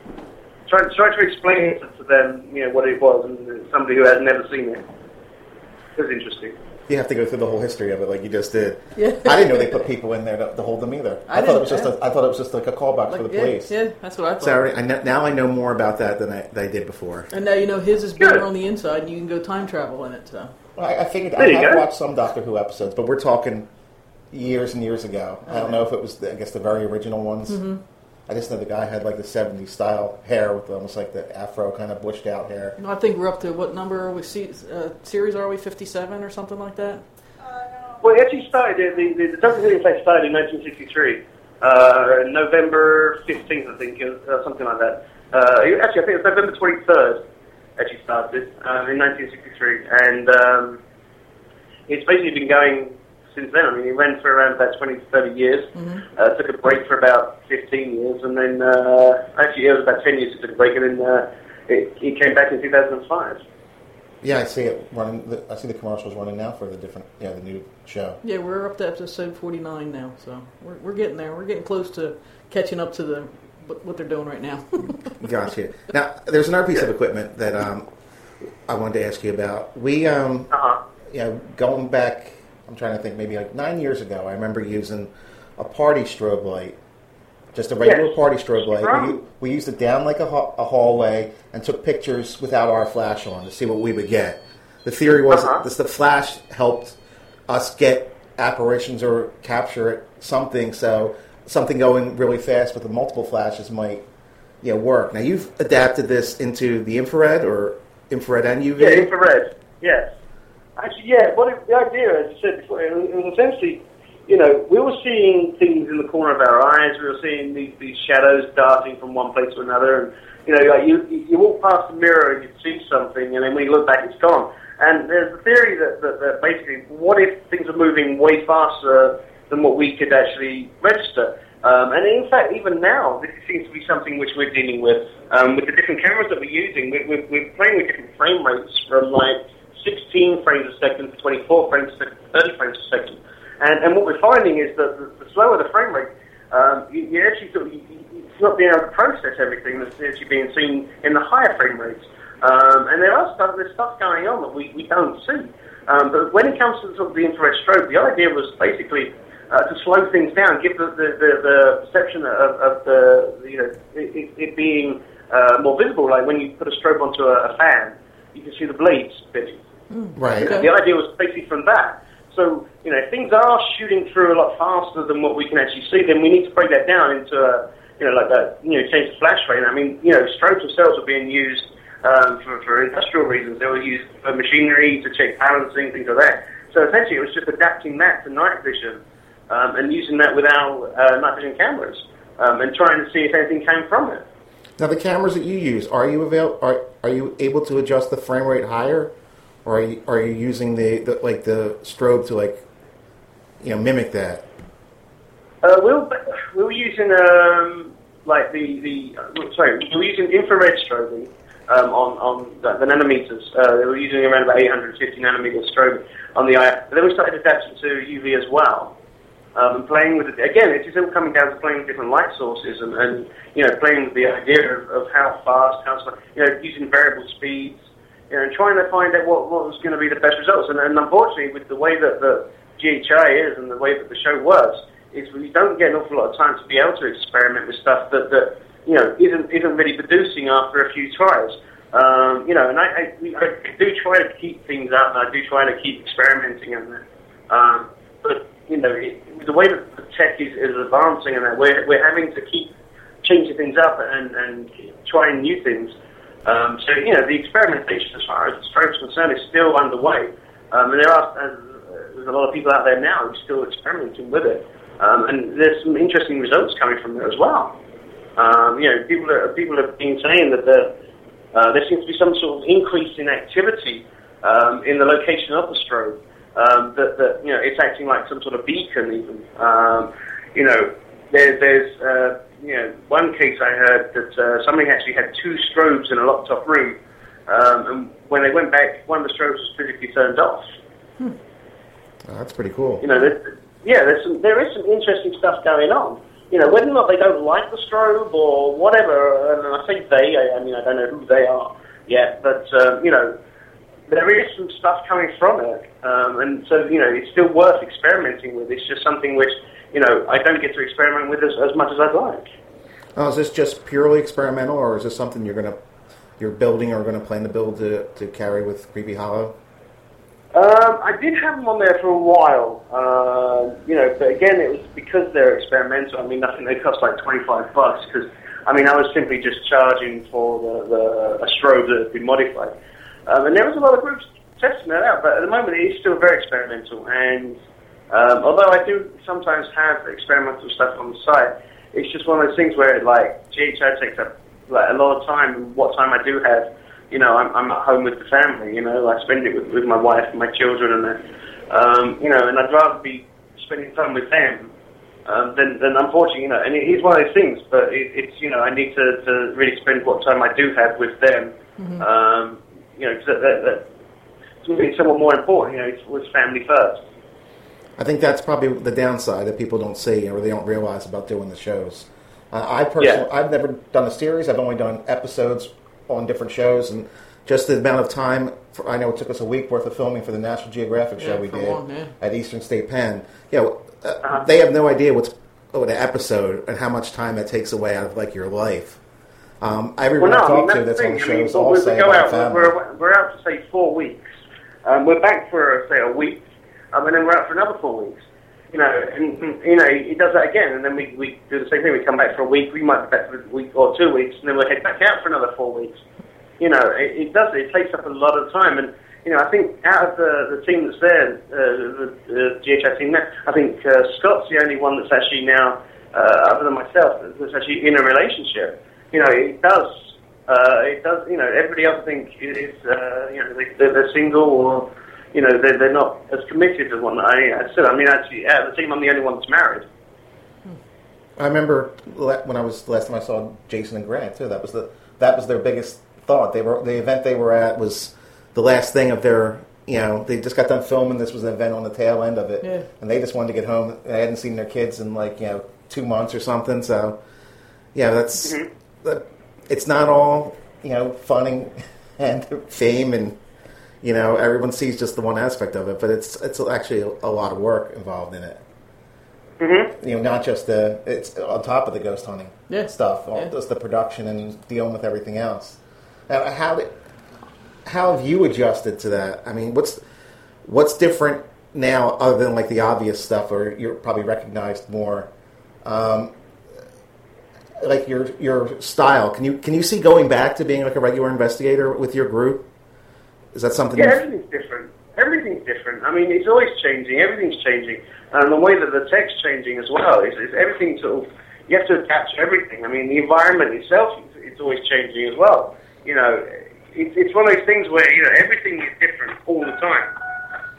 Trying try to explain it to them, you know, what it was, and somebody who had never seen it. It was interesting. You have to go through the whole history of it, like you just did. Yeah. I didn't know they put people in there to, to hold them either. I I, thought it was didn't, just a, I thought it was just like a callback Like, for the yeah, police. yeah, that's what I thought. So I already, I know, now I know more about that than I, than I did before. And now you know his is bigger Good. on the inside, and you can go time travel in it. So Well, I, I figured There I you have go. watched some Doctor Who episodes, but we're talking years and years ago. I don't know if it was, the, I guess, the very original ones. Mm-hmm. I just know the guy had like the seventies style hair with almost like the afro kind of bushed out hair. I think we're up to what number are we? Se- uh, series are we? fifty-seven or something like that? Well, it actually started, the, the, the Doctor Who in fact started in nineteen sixty-three. Uh, November fifteenth, I think, uh, something like that. Uh, actually, I think it was November twenty-third actually started um, in nineteen sixty-three. And um, it's basically been going since then. I mean, it ran for around about twenty to thirty years. Mm-hmm. Uh, took a break for about fifteen years. And then, uh, actually, it was about ten years it took a break. And then uh, it, it came back in two thousand five. Yeah, I see it running. The, I see the commercials running now for the different, yeah, the new show. Yeah, we're up to episode forty-nine now, so we're we're getting there. We're getting close to catching up to the what, what they're doing right now. Gotcha. Now, there's another piece of equipment that um, I wanted to ask you about. We, um, Uh-huh. you know, going back, I'm trying to think, maybe like nine years ago, I remember using a party strobe light. Just a regular Yes. party strobe light. Right. We, we used it down like a, ha- a hallway and took pictures without our flash on to see what we would get. The theory was Uh-huh. that this, the flash helped us get apparitions or capture something, so something going really fast with the multiple flashes might, you know, work. Now, you've adapted this into the infrared or infrared and U V? Yeah, infrared. Yes. Actually, yeah. What it, the idea, as I said before, it was, it was essentially, you know, we were seeing things in the corner of our eyes. We were seeing these, these shadows darting from one place to another, and you know, like you you walk past the mirror and you see something, and then when you look back, it's gone. And there's the theory that, that, that basically, what if things are moving way faster than what we could actually register? Um, and in fact, even now, this seems to be something which we're dealing with um, with the different cameras that we're using. We're, we're, we're playing with different frame rates from like sixteen frames a second to twenty-four frames a second to thirty frames a second. And, and what we're finding is that the, the slower the frame rate, um, you, you actually sort of, you, you, it's not being able to process everything that's actually being seen in the higher frame rates. Um, and there are stuff, there's stuff going on that we, we don't see. Um, but when it comes to sort of the infrared strobe, the idea was basically uh, to slow things down, give the, the, the, the perception of, of the, you know, it, it being uh, more visible. Like when you put a strobe onto a, a fan, you can see the blades spinning. Right. Okay. The idea was basically from that. So, you know, if things are shooting through a lot faster than what we can actually see, then we need to break that down into a, you know, like a, you know, change the flash rate. I mean, you know, strobes themselves are being used um, for, for industrial reasons. They were used for machinery to check balancing, things like that. So essentially it was just adapting that to night vision um, and using that with our uh, night vision cameras um, and trying to see if anything came from it. Now, the cameras that you use, are you avail- are are you able to adjust the frame rate higher, or are you, are you using the, the like the strobe to like you know, mimic that? Uh, we were we were using um, like the the uh, sorry we were using infrared strobing um, on on the, the nanometers. Uh, they were using around about eight hundred fifty nanometer strobing on the I R. But then we started adapting to U V as well. Um, and playing with it again, it's just all coming down to playing with different light sources and, and you know playing with the idea of, of how fast, how slow, you know, using variable speeds, you know, and trying to find out what, what was going to be the best results. And, and unfortunately, with the way that the G H I is and the way that the show works, is we don't get an awful lot of time to be able to experiment with stuff that, that you know isn't isn't really producing after a few tries. Um, you know, and I, I, I do try to keep things up, and I do try to keep experimenting and that. Um, but you know, it, the way that the tech is, is advancing and that, we're, we're having to keep changing things up and, and trying new things. Um, so, you know, the experimentation as far as the strobe's concerned is still underway. Um, and there are uh, there's a lot of people out there now who are still experimenting with it. Um, and there's some interesting results coming from there as well. Um, you know, people are, people have been saying that the, uh, there seems to be some sort of increase in activity um, in the location of the strobe. Um, that, that, you know, it's acting like some sort of beacon even. Um, you know, there, there's, uh, you know, one case I heard that uh, somebody actually had two strobes in a locked-off room, um, and when they went back, one of the strobes was physically turned off. Hmm. Oh, that's pretty cool. You know, there's, yeah, there's some, there is some interesting stuff going on. You know, whether or not they don't like the strobe or whatever, and I think they, I, I mean, I don't know who they are yet, but, um, you know, there is some stuff coming from it, um, and so, you know, it's still worth experimenting with. It's just something which, you know, I don't get to experiment with as, as much as I'd like. Oh, is this just purely experimental, or is this something you're going to, you're building or going to plan to build to, to carry with Creepy Hollow? Um, I did have them on there for a while, uh, you know, but again, it was because they're experimental. I mean, I think they cost like twenty-five bucks, because, I mean, I was simply just charging for the, the a strobe that had been modified. Um, and there was a lot of groups testing that out, but at the moment it is still very experimental. And um, although I do sometimes have experimental stuff on the site, it's just one of those things where, like, G H I takes up like a lot of time, and what time I do have, you know, I'm, I'm at home with the family. You know, I spend it with, with my wife and my children, and that. Um, you know, and I'd rather be spending time with them um, than, than unfortunately, you know. And it is one of those things, but it, it's you know, I need to, to really spend what time I do have with them. Mm-hmm. Um, You know, because that, that, that, it's really somewhat more important. You know, it's, it's family first. I think that's probably the downside that people don't see or they don't realize about doing the shows. Uh, I personally, yeah. I've never done a series. I've only done episodes on different shows, and just the amount of time. For, I know it took us a week worth of filming for the National Geographic show yeah, we did long, yeah. at Eastern State Penn. You know, uh, uh-huh. they have no idea what's oh, an episode and how much time that takes away out of like your life. Um, everyone well, no, I talk I mean, to that's the on the thing. shows I mean, all say go about out, family. We're, we're out for, say, four weeks. Um, we're back for, say, a week, um, and then we're out for another four weeks. You know, and, you know, he does that again, and then we, we do the same thing. We come back for a week, we might be back for a week or two weeks, and then we'll head back out for another four weeks. You know, it, it does, it takes up a lot of time, and, you know, I think out of the, the team that's there, uh, the, the G H I team there, I think uh, Scott's the only one that's actually now, uh, other than myself, that's actually in a relationship. You know, it does... Uh, it does, you know, everybody else I think is, uh, you know, they, they're, they're single or, you know, they're, they're not as committed as one. I, I said, I mean, actually, out of the team, I'm the only one that's married. I remember when I was, last time I saw Jason and Grant, too, that was the, that was their biggest thought. They were, the event they were at was the last thing of their, you know, they just got done filming, this was an event on the tail end of it, yeah. and they just wanted to get home. They hadn't seen their kids in, like, you know, two months or something, so, yeah, that's... Mm-hmm. that, it's not all, you know, fun and, and fame and, you know, everyone sees just the one aspect of it, but it's it's actually a, a lot of work involved in it. Mm-hmm. You know, not just the, it's on top of the ghost hunting yeah. stuff, all, yeah. just the production and dealing with everything else. Now, how, did, how have you adjusted to that? I mean, what's what's different now other than, like, the obvious stuff, or you're probably recognized more? Um Like your your style, can you can you see going back to being like a regular investigator with your group? Is that something? Yeah, everything's different. Everything's different. I mean, it's always changing. Everything's changing, and the way that the tech's changing as well is, is everything sort of. You have to adapt to everything. I mean, the environment itself it's always changing as well. You know, it's it's one of those things where you know everything is different all the time.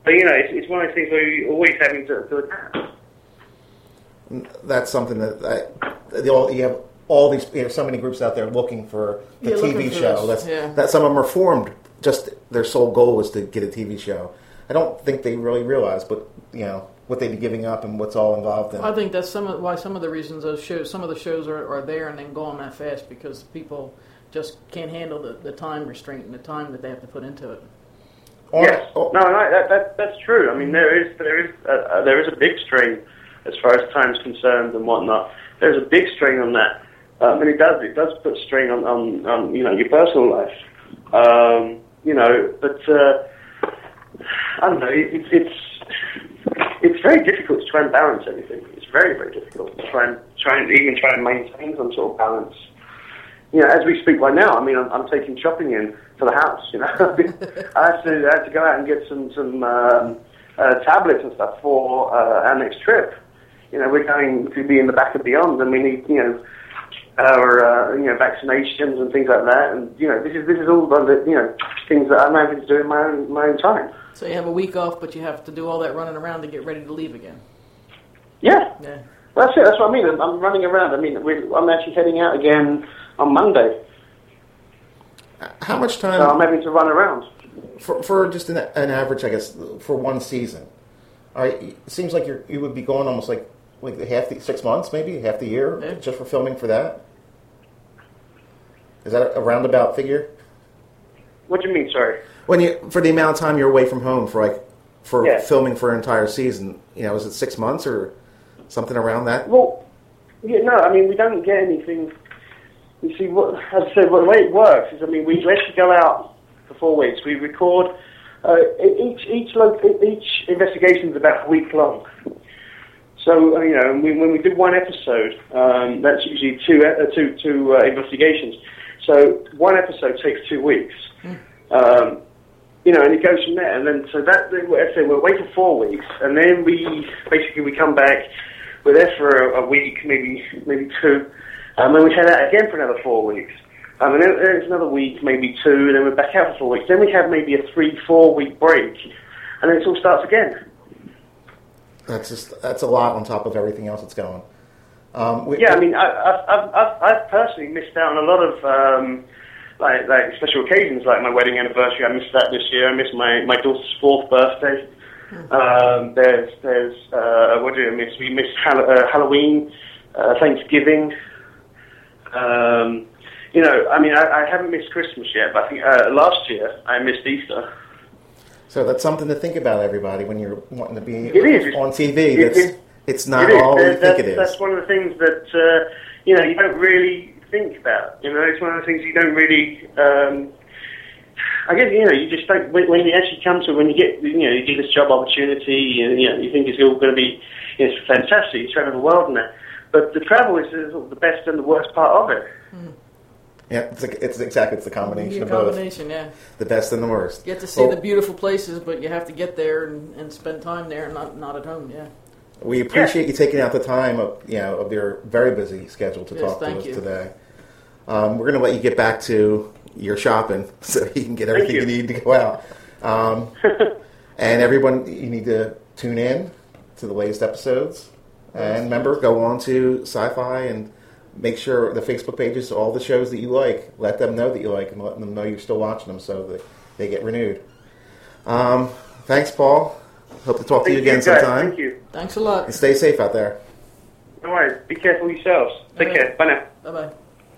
But, you know, it's, it's one of those things where you're always having to, to adapt. That's something that I, the all, you have all these, you know, so many groups out there looking for the Yeah, T V looking for show. this, That's yeah. that some of them are formed. Just their sole goal is to get a T V show. I don't think they really realize, but you know what they'd be giving up and what's all involved in. I think that's some of, why some of the reasons those shows, some of the shows are, are there and then gone that fast because people just can't handle the, the time restraint and the time that they have to put into it. On- Yes, oh, no, no, that, that that's true. I mean, there is there is a, uh, there is a big strain as far as time's concerned and whatnot. There's a big strain on that, um, and it does it does put strain on, on, on you know your personal life. Um, you know, but uh, I don't know. It, it's it's very difficult to try and balance everything. It's very very difficult to try and try and even try and maintain some sort of balance. You know, as we speak right now, I mean, I'm, I'm taking shopping in for the house. You know, I have to I have to go out and get some some um, uh, tablets and stuff for uh, our next trip. You know, we're going to be in the back of Beyond, and we need you know our uh, you know vaccinations and things like that. And you know, this is this is all the you know things that I'm having to do in my own my own time. So you have a week off, but you have to do all that running around to get ready to leave again. Yeah, Yeah. well, that's it. That's what I mean. I'm, I'm running around. I mean, we're, I'm actually heading out again on Monday, how much so I'm time having to run around. for, for just an, an average, I guess, for one season? All right, it seems like you're, you would be going almost like like half the six months, maybe half the year, Yeah. just for filming for that. Is that a roundabout figure? What do you mean? Sorry. When you for the amount of time you're away from home for like for Yeah. filming for an entire season, you know, is it six months or something around that? Well, yeah, no, I mean, we don't get anything. You see, what, as I said, well, the way it works is, I mean, we actually go out for four weeks. We record, uh, each each lo- each investigation is about a week long. So, uh, you know, we, when we do one episode, um, that's usually two, uh, two, two uh, investigations. So one episode takes two weeks. Um, you know, and it goes from there. And then, so that, let's say we're away for four weeks, and then we, basically we come back, we're there for a, a week, maybe maybe two, and then we head out again for another four weeks. Um, and then there's another week, maybe two, and then we're back out for four weeks. Then we have maybe a three, four week break, and then it all starts again. That's just that's a lot on top of everything else that's going. Um, we, Yeah, I mean, I, I've, I've, I've, I've personally missed out on a lot of um, like like special occasions, like my wedding anniversary. I missed that this year. I missed my, my daughter's fourth birthday. Um, there's there's uh, what do I miss? We missed Hall- uh, Halloween, uh, Thanksgiving. Um, you know, I mean, I, I haven't missed Christmas yet, but I think uh, last year I missed Easter. So that's something to think about, everybody, when you're wanting to be It is. on T V. It That's is. it's not It is. all you That- think that's, it is. That's one of the things that uh, you know you don't really think about. You know, it's one of the things you don't really. Um, I guess you know you just don't when, when you actually come to when you get you know you get this job opportunity. You, you know you think it's all going to be it's fantastic. You travel the world and that, but the travel is, is the best and the worst part of it. Yeah, it's, a, it's exactly it's the combination Your of both, combination, yeah. the best and the worst. You get to see Well, the beautiful places, but you have to get there and, and spend time there, not not at home. Yeah. We appreciate you taking out the time of you know of your very busy schedule to Yes, talk to thank us you. today. Um, we're going to let you get back to your shopping so you can get everything you. you. need to go out. Um, and everyone, you need to tune in to the latest episodes. And remember, go on to Sci-Fi and make sure the Facebook pages, all the shows that you like, let them know that you like and let them know you're still watching them so that they get renewed. Um, thanks, Paul. Hope to talk to Thank you again guys. sometime. Thank you. Thanks a lot. And stay safe out there. No worries. Be careful yourselves. Take All care. right. Bye now. Bye bye.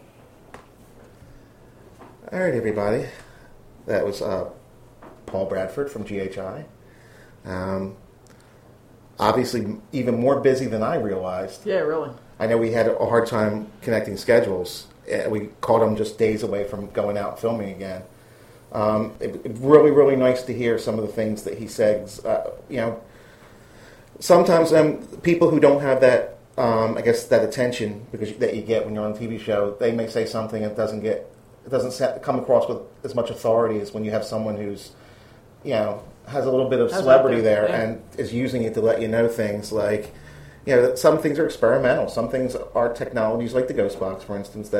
All right, everybody. That was uh, Paul Bradford from G H I. Um, obviously, even more busy than I realized. Yeah, really. I know we had a hard time connecting schedules. Uh, We caught him just days away from going out and filming again. Um, it, it really, really nice to hear some of the things that he says. Uh, you know, sometimes um, people who don't have that, um, I guess, that attention because that you get when you're on a T V show, they may say something and it doesn't get, it doesn't sa- come across with as much authority as when you have someone who's, you know, has a little bit of Has celebrity out there, there yeah. and is using it to let you know things like, you know, some things are experimental. Some things are technologies like the Ghost Box, for instance, that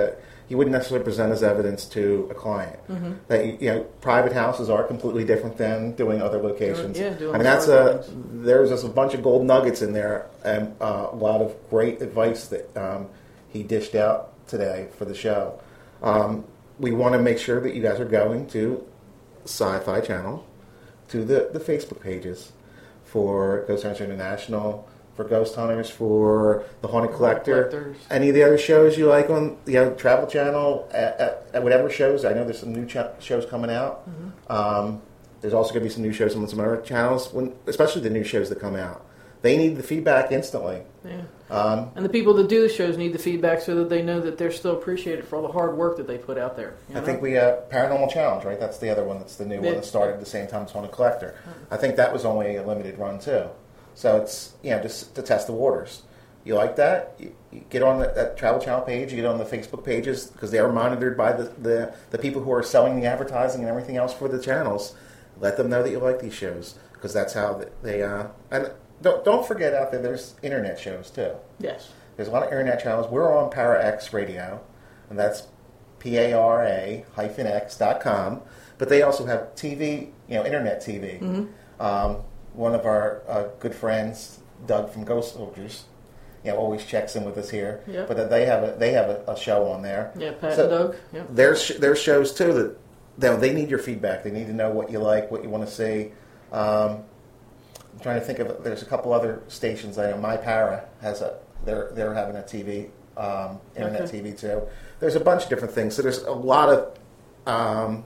you wouldn't necessarily present as evidence to a client. Mm-hmm. That, you know, private houses are completely different than doing other locations. Yeah, doing I mean, that's a there's just a bunch of gold nuggets in there, and uh, a lot of great advice that um, he dished out today for the show. Um, we want to make sure that you guys are going to Sci-Fi Channel, to the, the Facebook pages for Ghost Hunters International, for Ghost Hunters, for The Haunted Collector, any of the other shows you like on the you know, Travel Channel, at, at, at whatever shows. I know there's some new ch- shows coming out. Mm-hmm. Um, there's also going to be some new shows on some other channels, when, especially the new shows that come out. They need the feedback instantly. Yeah. Um, and the people that do the shows need the feedback so that they know that they're still appreciated for all the hard work that they put out there. You know? I think we, uh, Paranormal Challenge, right? That's the other one. That's the new yeah. one that started at the same time as Haunted Collector. I think that was only a limited run, too. So it's, you know, just to test the waters. You like that? You, you get on the, that Travel Channel page, you get on the Facebook pages, because they are monitored by the, the, the people who are selling the advertising and everything else for the channels. Let them know that you like these shows, because that's how they, uh, and don't, don't forget out there, there's internet shows, too. Yes. There's a lot of internet channels. We're on Para X Radio, and that's P A R A hyphen X dot com. But they also have T V, you know, internet T V. Mm-hmm. Um, one of our uh, good friends, Doug from Ghost Soldiers, you know, always checks in with us here. Yep. But they have a they have a, a show on there. Yeah, Pat so and Doug. Yep. There's there's shows too that they, they need your feedback. They need to know what you like, what you want to see. Um, I'm trying to think of. There's a couple other stations. I know My Para has a. They're they're having a T V, um, internet okay. T V too. There's a bunch of different things. So there's a lot of um,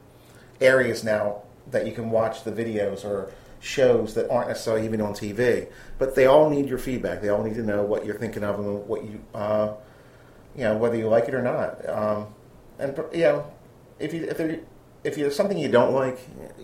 areas now that you can watch the videos or shows that aren't necessarily even on T V. But they all need your feedback. They all need to know what you're thinking of and what you, uh, you know, whether you like it or not. Um, and you know, if you if there if there's something you don't like,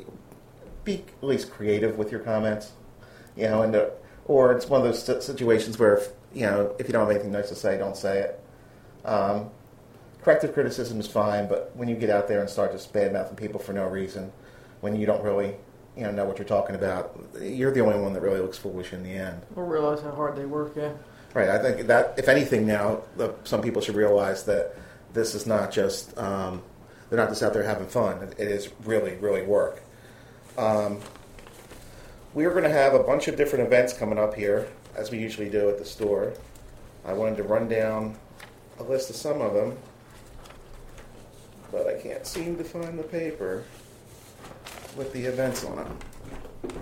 be at least creative with your comments. You know, and uh, or it's one of those situations where if, you know, if you don't have anything nice to say, don't say it. Um, corrective criticism is fine, but when you get out there and start just bad-mouthing people for no reason, when you don't really, you know, know what you're talking about, you're the only one that really looks foolish in the end. Or realize how hard they work, yeah. Right. I think that, if anything now, the, some people should realize that this is not just, um, they're not just out there having fun. It, it is really, really work. Um, we're going to have a bunch of different events coming up here, as we usually do at the store. I wanted to run down a list of some of them, but I can't seem to find the paper with the events on it.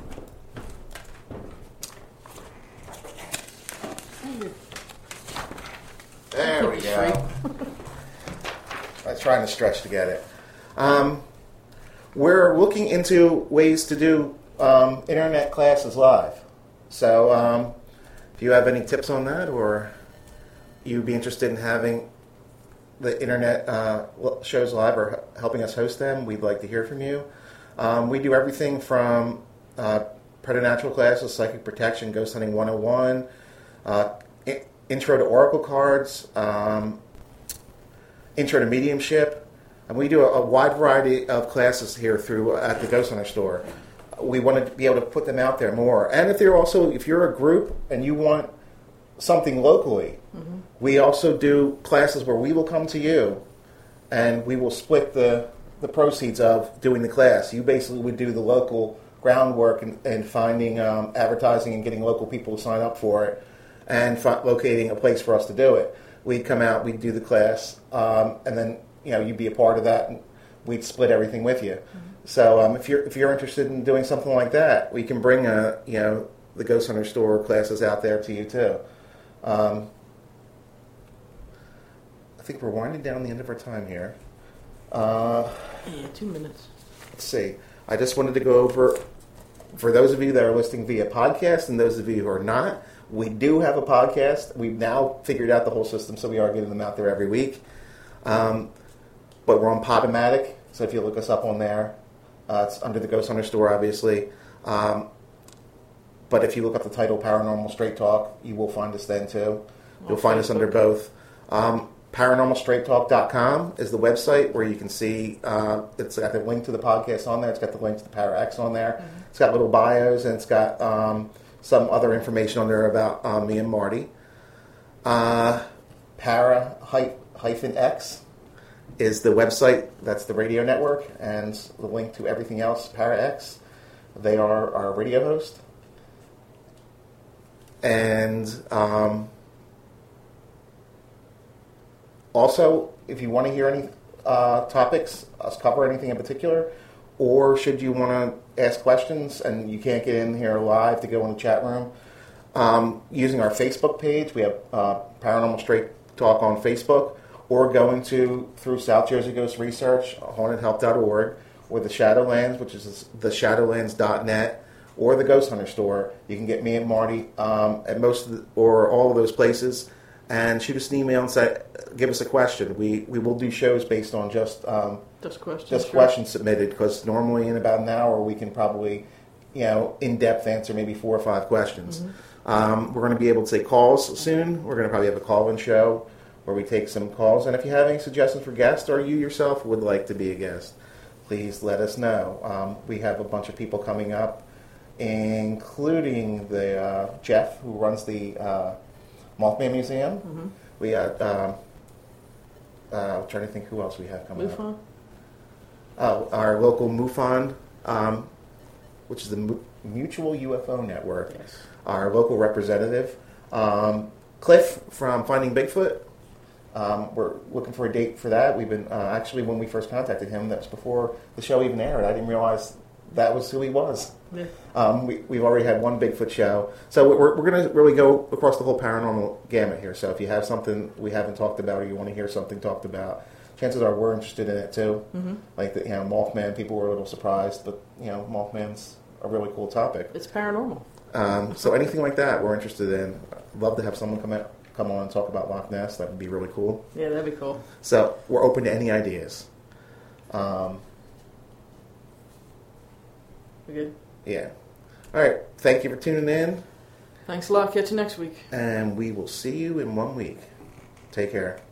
There we go. I was trying to stretch to get it. Um, we're looking into ways to do um, internet classes live. So, um, if you have any tips on that, or you'd be interested in having the internet uh, shows live or helping us host them, we'd like to hear from you. Um, we do everything from uh, preternatural classes, psychic protection, ghost hunting one oh one, uh, I- intro to oracle cards, um, intro to mediumship, and we do a, a wide variety of classes here through at the Ghost Hunter store. We want to be able to put them out there more. And if you're also, if you're a group and you want something locally, mm-hmm. we also do classes where we will come to you and we will split the, the proceeds of doing the class. You basically would do the local groundwork and, and finding um, advertising and getting local people to sign up for it and fi- locating a place for us to do it. We'd come out, we'd do the class, um, and then you know you'd be a part of that and we'd split everything with you. Mm-hmm. So um, if you're if you're interested in doing something like that, we can bring uh, you know the Ghost Hunter store classes out there to you too. Um, I think we're winding down the end of our time here. Uh, yeah, two minutes. Let's see. I just wanted to go over, for those of you that are listening via podcast and those of you who are not, we do have a podcast. We've now figured out the whole system, so we are getting them out there every week. Um, but we're on Podomatic, so if you look us up on there, Uh, it's under the Ghost Hunter store, obviously. Um, but if you look up the title Paranormal Straight Talk, you will find us then, too. You'll find us under both. Um, paranormal straight talk dot com is the website where you can see, uh, it's got the link to the podcast on there. It's got the link to the Para X on there. Mm-hmm. It's got little bios, and it's got um, some other information on there about um, me and Marty. Uh, Para hyphen X is the website. That's the radio network, and the link to everything else, ParaX. They are our radio host. And um, also, if you want to hear any uh, topics, us cover anything in particular, or should you want to ask questions and you can't get in here live to go in the chat room, um, using our Facebook page, we have uh, Paranormal Straight Talk on Facebook, or going to through South Jersey Ghost Research, haunted help dot org, or the Shadowlands, which is the shadowlands dot net, or the Ghost Hunter store. You can get me and Marty um, at most of the, or all of those places, and shoot us an email and say, give us a question. We we will do shows based on just um, just questions, just sure. questions submitted, because normally in about an hour we can probably, you know, in depth answer maybe four or five questions. Mm-hmm. Um, we're going to be able to take calls soon. We're going to probably have a call-in show where we take some calls. And if you have any suggestions for guests, or you yourself would like to be a guest, please let us know. Um, we have a bunch of people coming up, including the uh, Jeff, who runs the uh, Mothman Museum. Mm-hmm. We got, um, uh, I'm trying to think who else we have coming MUFON? up. Oh, our local MUFON, um, which is the Mu- Mutual U F O Network. Yes. Our local representative, um, Cliff from Finding Bigfoot. Um, we're looking for a date for that. We've been uh, actually, when we first contacted him, that was before the show even aired. I didn't realize that was who he was. Yeah. Um, we, we've already had one Bigfoot show, so we're we're going to really go across the whole paranormal gamut here. So if you have something we haven't talked about, or you want to hear something talked about, chances are we're interested in it too. Mm-hmm. Like the, you know, Mothman, people were a little surprised, but you know, Mothman's a really cool topic. It's paranormal. Um, so anything like that, we're interested in. I'd love to have someone come out, come on and talk about Loch Ness. That would be really cool. Yeah, that'd be cool. So we're open to any ideas. Um, We good? yeah. All right. Thank you for tuning in. Thanks a lot. Catch you next week. And we will see you in one week. Take care.